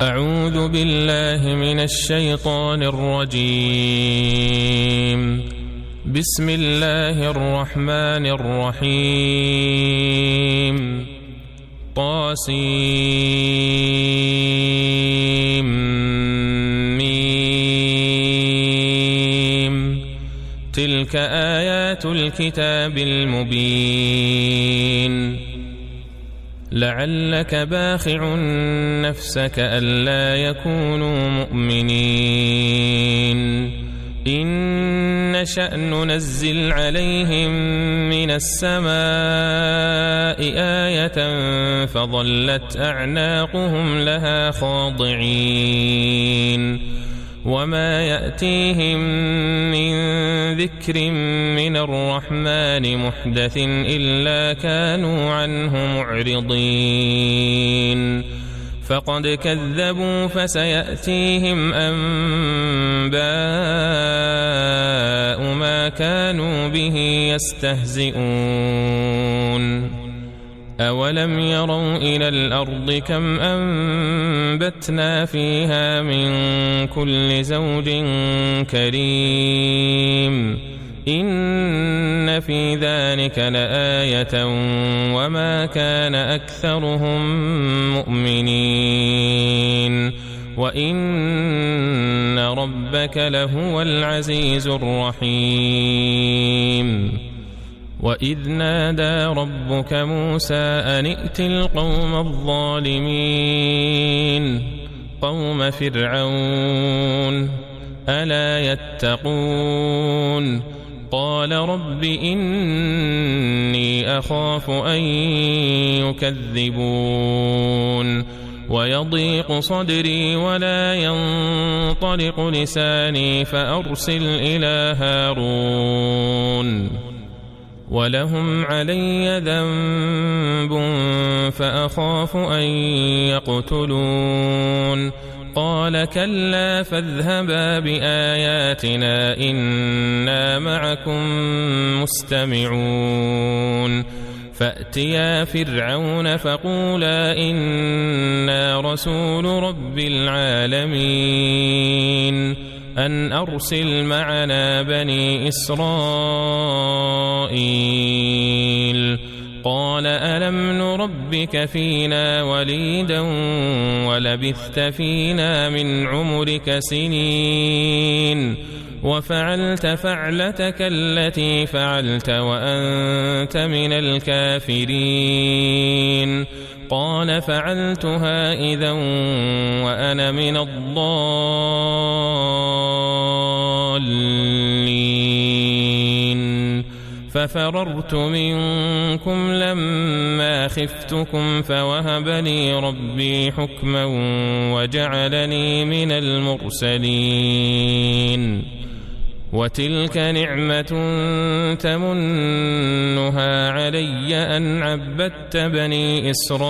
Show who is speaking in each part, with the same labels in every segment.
Speaker 1: أعوذ بالله من الشيطان الرجيم. بسم الله الرحمن الرحيم. طاسيم. تلك آيات الكتاب المبين. لعلك باخع نفسك ألا يكونوا مؤمنين. إن نشأ ننزل عليهم من السماء آية فظلت أعناقهم لها خاضعين. وما يأتيهم من ذكر من الرحمن محدث إلا كانوا عنه معرضين. فقد كذبوا فسيأتيهم أنباء ما كانوا به يستهزئون. أولم يروا إلى الأرض كم أنبتنا فيها من كل زوج كريم. إن في ذلك لآية وما كان أكثرهم مؤمنين وإن ربك لهو العزيز الرحيم. وإذ نادى ربك موسى أن ائت القوم الظالمين قوم فرعون ألا يتقون. قال رب إني أخاف أن يكذبون ويضيق صدري ولا ينطلق لساني فأرسل إلى هارون ولهم علي ذنب فأخاف أن يقتلون. قال كلا فاذهبا بآياتنا إنا معكم مستمعون. فأتيا فرعون فقولا إنا رسول رب العالمين أن أرسل معنا بني إسرائيل. قال ألم نربك فينا وليدا ولبثت فينا من عمرك سنين وفعلت فعلتك التي فعلت وأنت من الكافرين. قال فعلتها إذا وأنا من الضالين. ففررت منكم لما خفتكم فوهب لي ربي حكما وجعلني من المرسلين. وتلك نعمة تمنها علي أن عبدت بني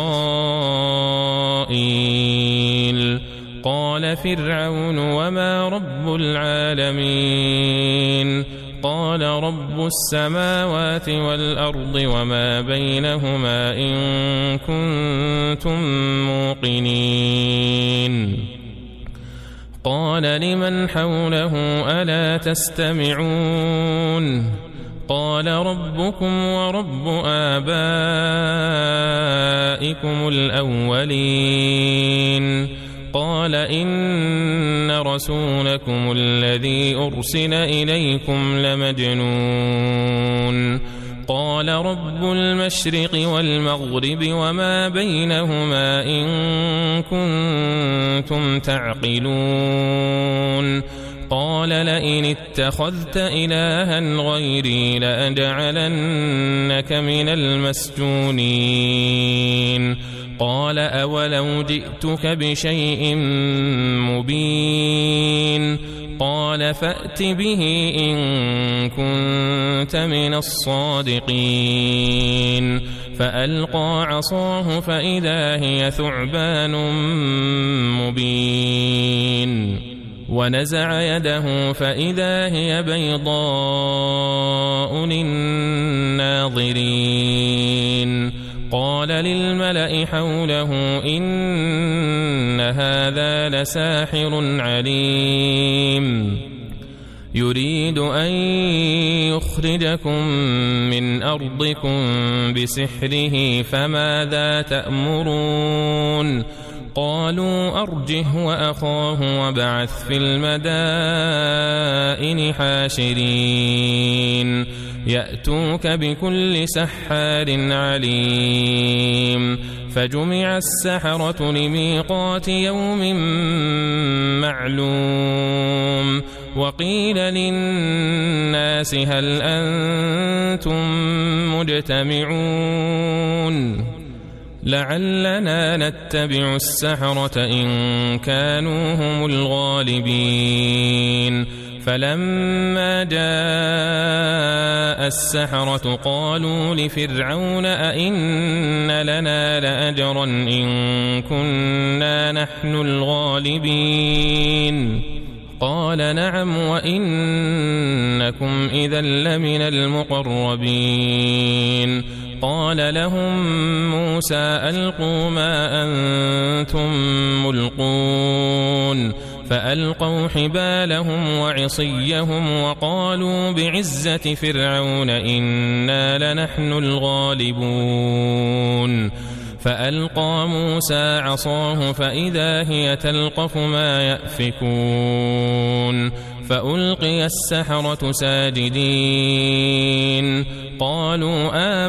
Speaker 1: إسرائيل. قال فرعون وما رب العالمين. قال رب السماوات والأرض وما بينهما إن كنتم موقنين. قال لمن حوله ألا تستمعون. قال ربكم ورب آبائكم الأولين. قال إن رسولكم الذي أرسل إليكم لمجنون. قال رب المشرق والمغرب وما بينهما إن كنتم تعقلون. قال لئن اتخذت إلها غيري لأجعلنك من المسجونين. قال أولو جئتك بشيء مبين. قال فأت به إن كنت من الصادقين. فألقى عصاه فإذا هي ثعبان مبين. ونزع يده فإذا هي بيضاء للناظرين. قال للملأ حوله إن هذا لساحر عليم يريد أن يخرجكم من أرضكم بسحره فماذا تأمرون قالوا أرجه وأخاه وابعث في المدائن حاشرين يأتوك بكل سحار عليم فجمع السحرة لميقات يوم معلوم وقيل للناس هل أنتم مجتمعون لعلنا نتبع السحرة إن كانوا هم الغالبين فلما جاء السحرة قالوا لفرعون أئن لنا لأجرا إن كنا نحن الغالبين قال نعم وإنكم إذا لمن المقربين قال لهم موسى ألقوا ما أنتم ملقون فألقوا حبالهم وعصيهم وقالوا بعزة فرعون إنا لنحن الغالبون فألقى موسى عصاه فإذا هي تلقف ما يأفكون فألقي السحرة ساجدين قالوا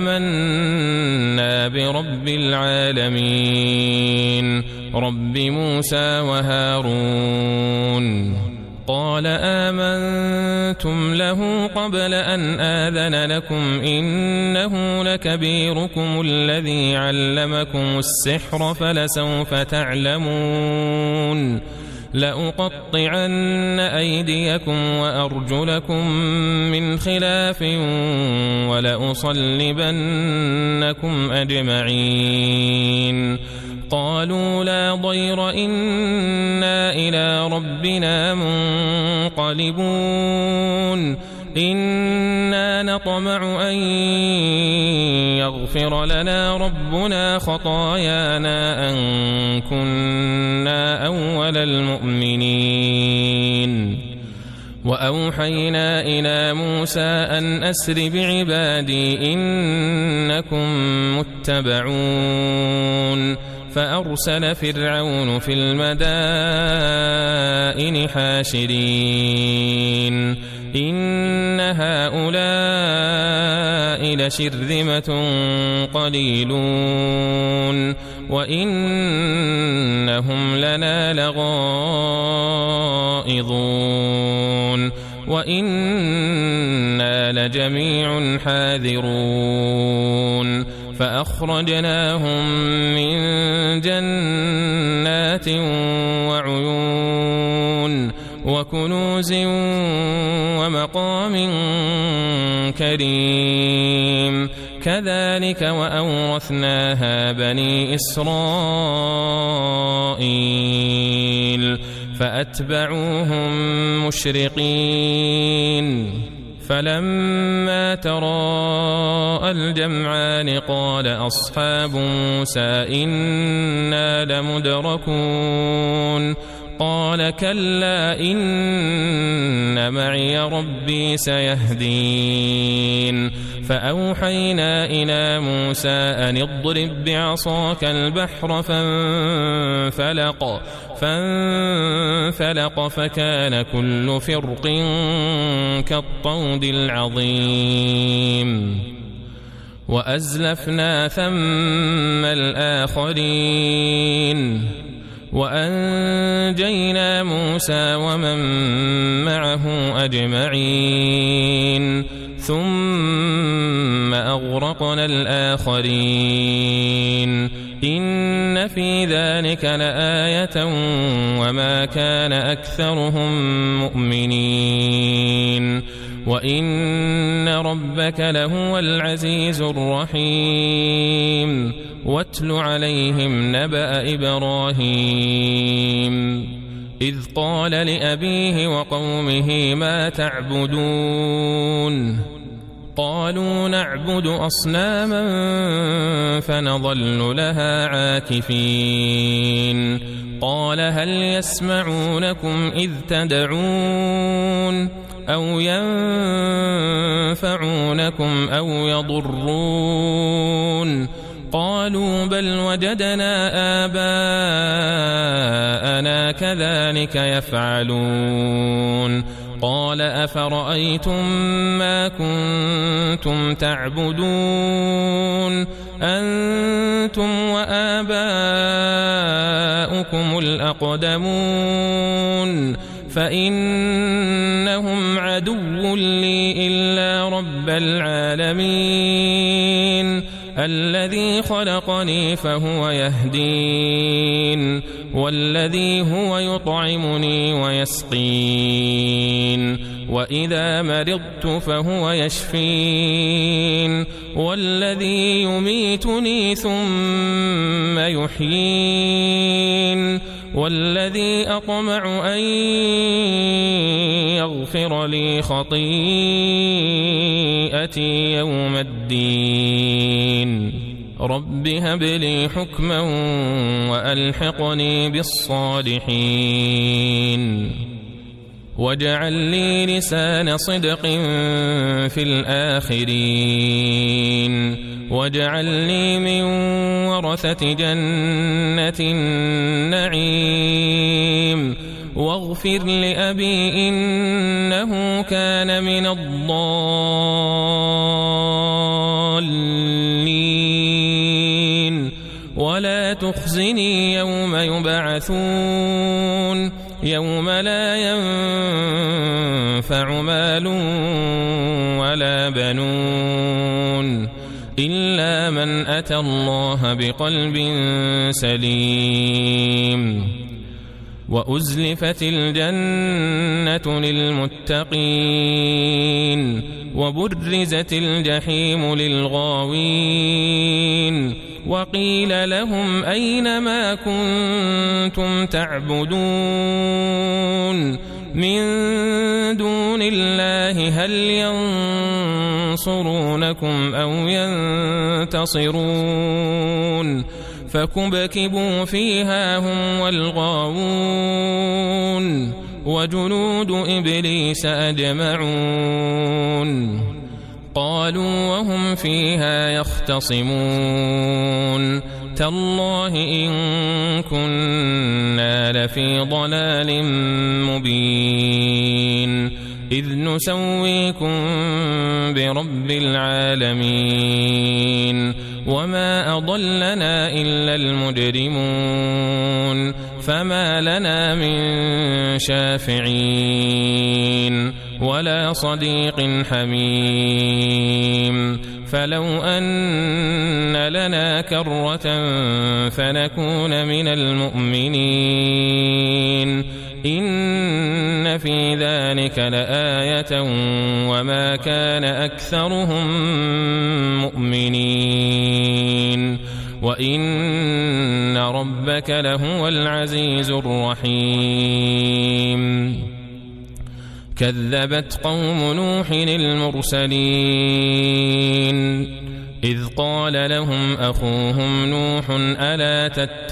Speaker 1: آمنا برب العالمين رب موسى وهارون قال آمنتم له قبل أن آذن لكم إنه لكبيركم الذي علمكم السحر فلسوف تعلمون لأقطعن أيديكم وأرجلكم من خلاف ولأصلبنكم أجمعين قالوا لا ضير إنا إلى ربنا منقلبون إنا نطمع أن يغفر لنا ربنا خطايانا أن كنا أول المؤمنين وأوحينا إلى موسى أن أسر بعبادي إنكم متبعون فأرسل فرعون في المدائن حاشرين إن هؤلاء لشرذمة قليلون وإنهم لنا لغائظون وإنا لجميع حاذرون فأخرجناهم من جنات وعيون وكنوز ومقام كريم كذلك وأورثناها بني إسرائيل فأتبعوهم مشرقين فلما تراءى الجمعان قال أصحاب موسى إنا لمدركون قال كلا إن معي ربي سيهدين فأوحينا إلى موسى أن اضرب بعصاك البحر فانفلق فكان كل فرق كالطود العظيم وأزلفنا ثم الآخرين وأنجينا موسى ومن معه أجمعين ثم أغرقنا الآخرين إن في ذلك لآية وما كان أكثرهم مؤمنين وإن ربك لهو العزيز الرحيم واتل عليهم نبأ إبراهيم إذ قال لأبيه وقومه ما تعبدون قالوا نعبد أصناما فنظل لها عاكفين قال هل يسمعونكم إذ تدعون أو ينفعونكم أو يضرون قالوا بل وجدنا آباءنا كذلك يفعلون قال أفرأيتم ما كنتم تعبدون أنتم وآباؤكم الأقدمون فإنهم عدو لي إلا رب العالمين الذي خلقني فهو يهدين والذي هو يطعمني ويسقين وإذا مرضت فهو يشفين والذي يميتني ثم يحيين والذي أطمع أن يغفر لي خطيئتي يوم الدين رب هب لي حكما وألحقني بالصالحين واجعل لي لسان صدق في الآخرين واجعلني من ورثة جنة النعيم واغفر لأبي إنه كان من الضالين ولا تخزني يوم يبعثون يوم لا ينفع مال ولا بنون إلا من أتى الله بقلب سليم وأزلفت الجنة للمتقين وبرزت الجحيم للغاوين وقيل لهم أين ما كنتم تعبدون من دون الله هل ينصرونكم أو ينتصرون فكبكبوا فيها هم والغاوون وجنود إبليس أجمعون قالوا وهم فيها يختصمون تالله إن كنا لفي ضلال مبين إذ نسويكم برب العالمين وما أضلنا إلا المجرمون فما لنا من شافعين ولا صديق حميم فلو أن لنا كرة فنكون من المؤمنين إن في ذلك لآية وما كان أكثرهم مؤمنين وإن ربك لهو العزيز الرحيم كذبت قوم نوح المرسلين إذ قال لهم أخوهم نوح ألا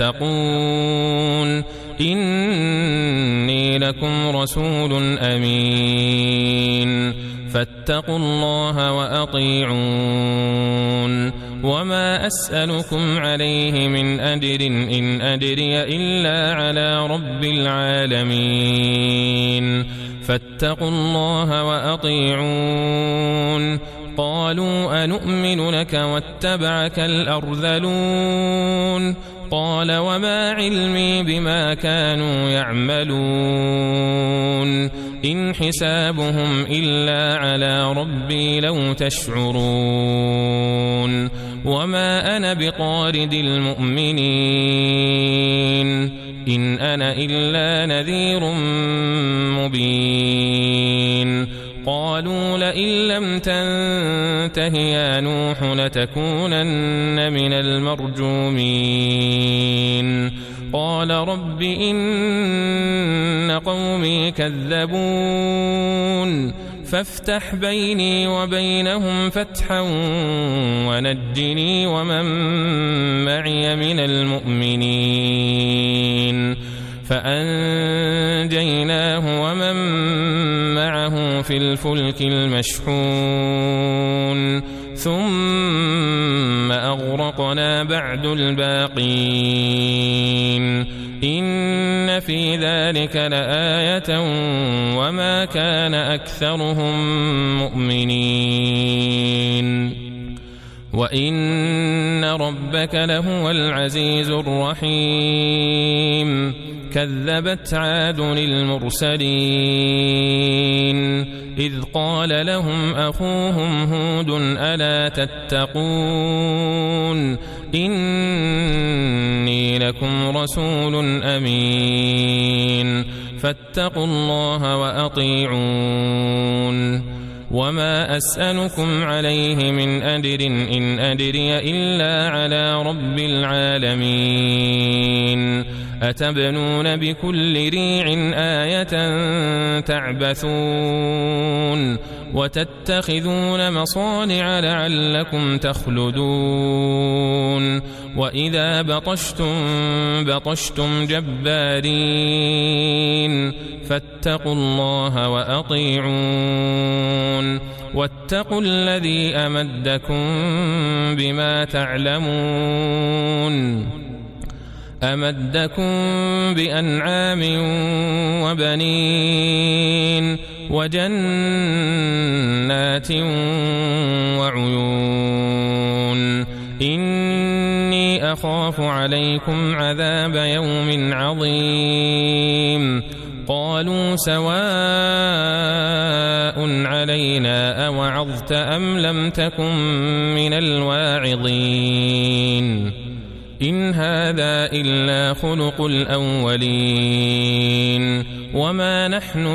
Speaker 1: تتقون إني لكم رسول أمين فاتقوا الله وأطيعون وما أسألكم عليه من أجر إن أجري إلا على رب العالمين فاتقوا الله وأطيعون قالوا أنؤمن لك واتبعك الأرذلون قال وما علمي بما كانوا يعملون إن حسابهم إلا على ربي لو تشعرون وما أنا بطارد المؤمنين إن أنا إلا نذير مبين قالوا لئن لم تنته يا نوح لتكونن من المرجومين قال رب إن قومي كذبون فافتح بيني وبينهم فتحا ونجني ومن معي من المؤمنين فأنجيناه ومن معه في الفلك المشحون ثم أغرقنا بعد الباقين إن في ذلك لآية وما كان أكثرهم مؤمنين وإن ربك لهو العزيز الرحيم كذبت عاد المرسلين إذ قال لهم أخوهم هود ألا تتقون إني لكم رسول أمين فاتقوا الله وأطيعون وما أسألكم عليه من أجر إن أجري إلا على رب العالمين أتبنون بكل ريع آية تعبثون وتتخذون مصانع لعلكم تخلدون وإذا بطشتم جبارين فاتقوا الله وأطيعون واتقوا الذي أمدكم بما تعلمون أمدكم بأنعام وبنين وجنات وعيون إني أخاف عليكم عذاب يوم عظيم قالوا سواء علينا أوعظت أم لم تكن من الواعظين إن هذا إلا خلق الأولين وما نحن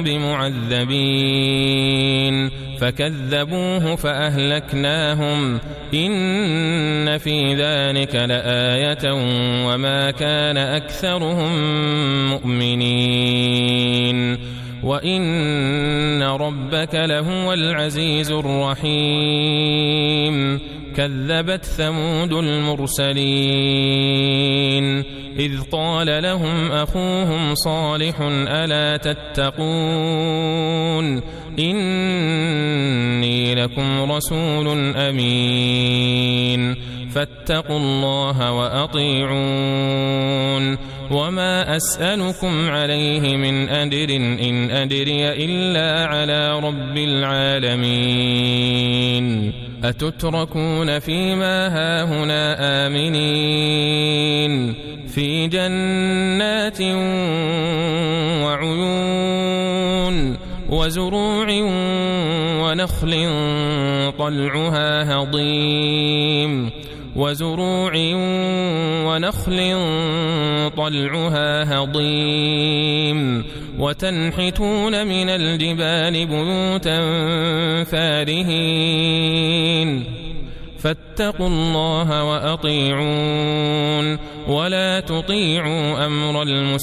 Speaker 1: بمعذبين فكذبوه فأهلكناهم إن في ذلك لآية وما كان أكثرهم مؤمنين وإن ربك لهو العزيز الرحيم كذبت ثمود المرسلين إذ قال لهم أخوهم صالح ألا تتقون إني لكم رسول أمين فاتقوا الله وأطيعون وما أسألكم عليه من أجر إن أجري إلا على رب العالمين أتتركون فيما هاهنا آمنين في جنات وعيون وزروع ونخل طلعها هضيم وتنحتون من الجبال بيوتا فارهين فاتقوا الله وأطيعون ولا تطيعوا أمر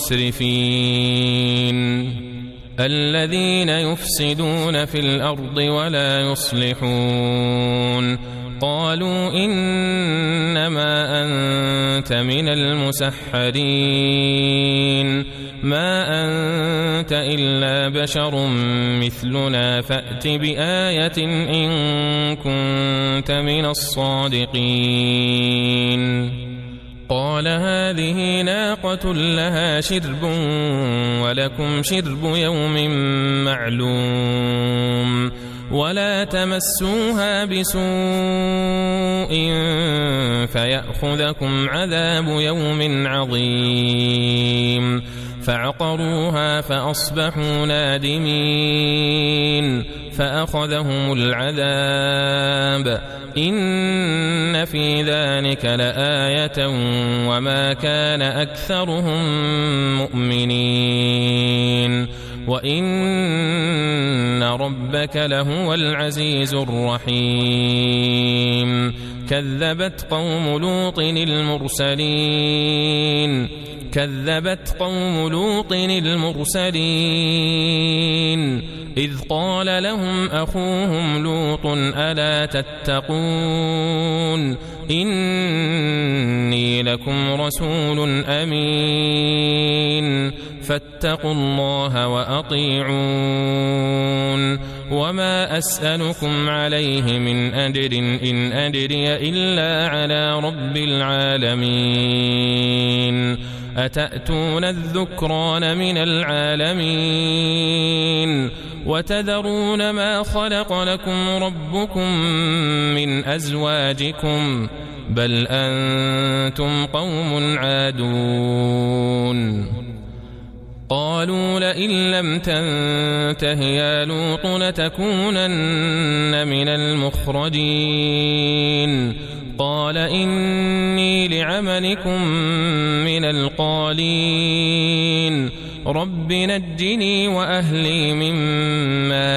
Speaker 1: المسرفين الذين يفسدون في الأرض ولا يصلحون قالوا إنما أنت من المسحرين ما أنت إلا بشر مثلنا فأت بآية إن كنت من الصادقين قال هذه ناقة لها شرب ولكم شرب يوم معلوم ولا تمسوها بسوء فيأخذكم عذاب يوم عظيم فعقروها فأصبحوا نادمين فأخذهم العذاب إن في ذلك لآية وما كان أكثرهم مؤمنين وإن ربك لهو العزيز الرحيم كذبت قوم لوط المرسلين إذ قال لهم أخوهم لوط ألا تتقون إني لكم رسول أمين فاتقوا الله وأطيعون وما أسألكم عليه من أجر إن أجري إلا على رب العالمين أتأتون الذكران من العالمين وتذرون ما خلق لكم ربكم من أزواجكم بل أنتم قوم عادون قالوا لئن لم تنته يا لوط لتكونن من المخرجين قال إني لعملكم من القالين رب نجني وأهلي مما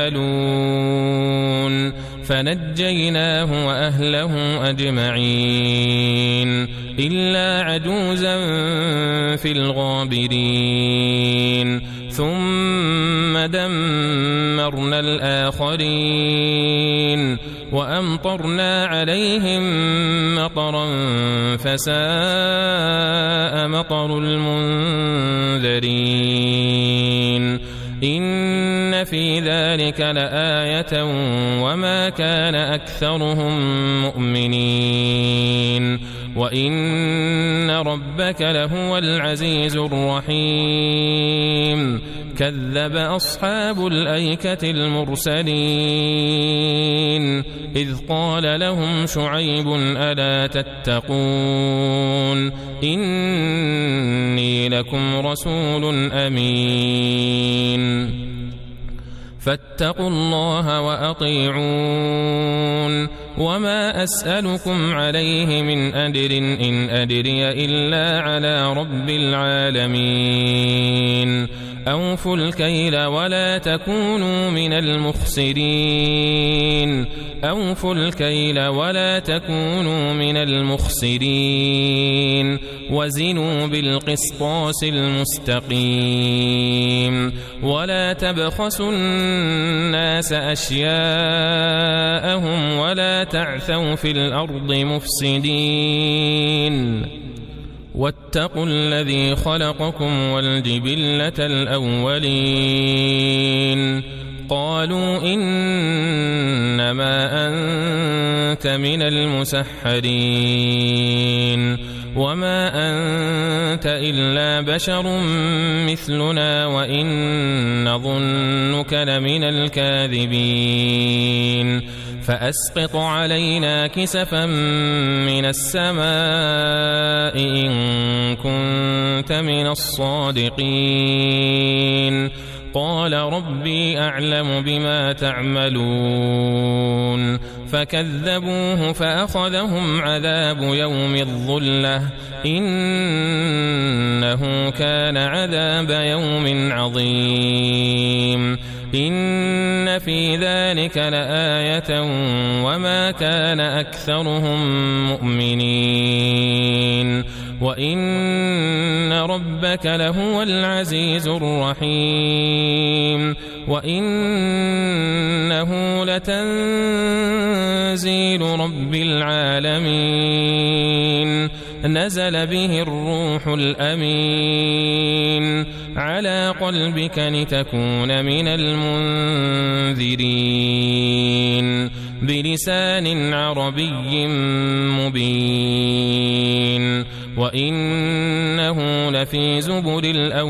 Speaker 1: يعملون فنجيناه وأهله أجمعين إلا عجوزا في الغابرين ثم دمرنا الآخرين وأمطرنا عليهم مطرا فساء مطر المنذرين إن في ذلك لآية وما كان أكثرهم مؤمنين وإن ربك لهو العزيز الرحيم كذب أصحاب الأيكة المرسلين إذ قال لهم شعيب ألا تتقون إني لكم رسول أمين فاتقوا الله وأطيعون وما أسألكم عليه من أجر إن أجري إلا على رب العالمين أوفوا الكيل ولا تكونوا من المخسرين أوفوا الكيل ولا تكونوا من المخسرين وزنوا بالقسطاس المستقيم ولا تبخسوا الناس أشياءهم ولا تعثوا في الأرض مفسدين واتقوا الذي خلقكم والجبلة الأولين قالوا إنما أنت من المسحرين وما أنت إلا بشر مثلنا وإن نظنك لمن الكاذبين فأسقط علينا كسفا من السماء إن كنت من الصادقين قال ربي أعلم بما تعملون فكذبوه فأخذهم عذاب يوم الظلة إنه كان عذاب يوم عظيم إن في ذلك لآية وما كان أكثرهم مؤمنين وإن ربك لهو العزيز الرحيم وإنه لتنزيل رب العالمين نزل به الروح الأمين على قلبك لتكون من المنذرين بلسان عربي مبين وإنه لفي زبر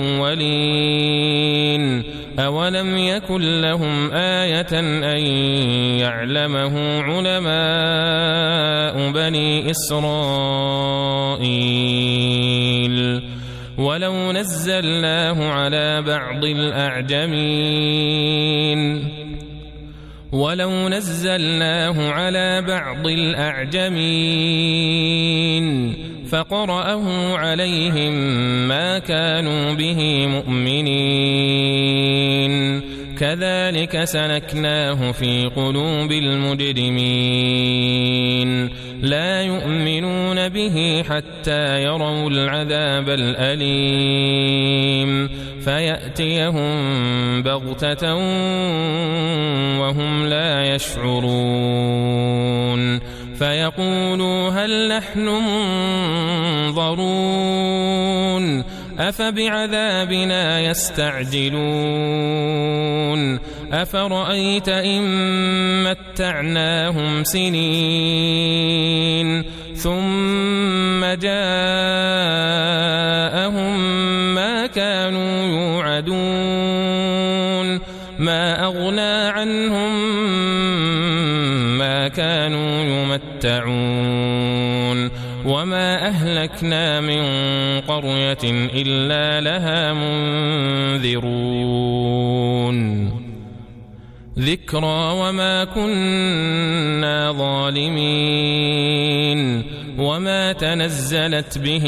Speaker 1: الأولين أولم يكن لهم آية أن يعلمه علماء بني إسرائيل ولو نزلناه على بعض الأعجمين فقرأه عليهم ما كانوا به مؤمنين كذلك سلكناه في قلوب المجرمين لا يؤمنون به حتى يروا العذاب الأليم فيأتيهم بغتة وهم لا يشعرون فيقولوا هل نحن منظرون أفبعذابنا يستعجلون أفرأيت إن متعناهم سنين ثم جاءهم ما كانوا يوعدون ما أغنى عنهم ما كانوا يمتعون وما أهلكنا من قرية إلا لها منذرون ذكرى وما كنا ظالمين وما تنزلت به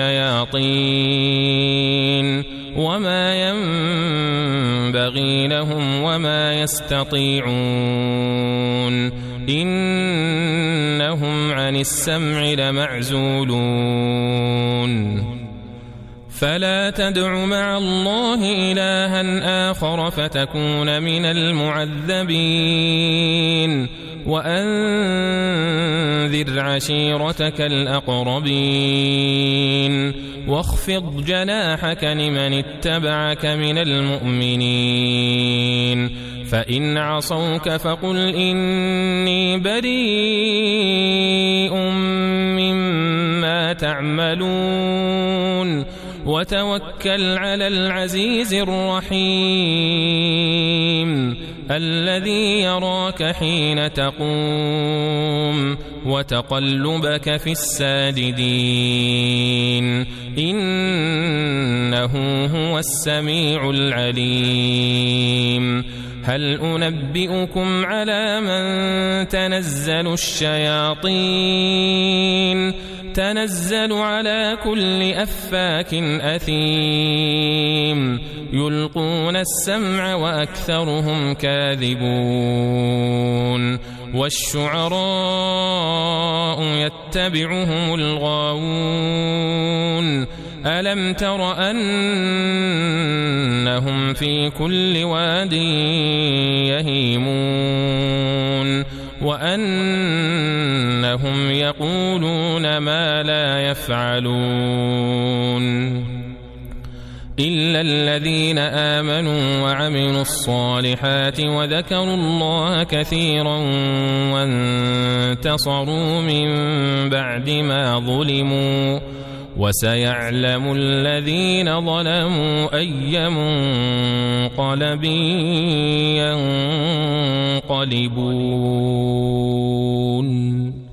Speaker 1: الشياطين وما ينبغي لهم وما يستطيعون إنهم عن السمع لمعزولون فلا تدع مع الله إلها آخر فتكون من المعذبين وأنذر عشيرتك الأقربين واخفض جناحك لمن اتبعك من المؤمنين فإن عصوك فقل إني بريء مما تعملون وتوكل على العزيز الرحيم الذي يراك حين تقوم وتقلبك في الساجدين إنه هو السميع العليم هل أنبئكم على من تنزل الشياطين تنزل على كل أفاك أثيم يلقون السمع وأكثرهم كاذبون والشعراء يتبعهم الغاوون ألم تر أنهم في كل واد يهيمون وأنهم يقولون ما لا يفعلون إلا الذين آمنوا وعملوا الصالحات وذكروا الله كثيرا وانتصروا من بعد ما ظلموا وسيعلم الذين ظلموا أي منقلب ينقلبون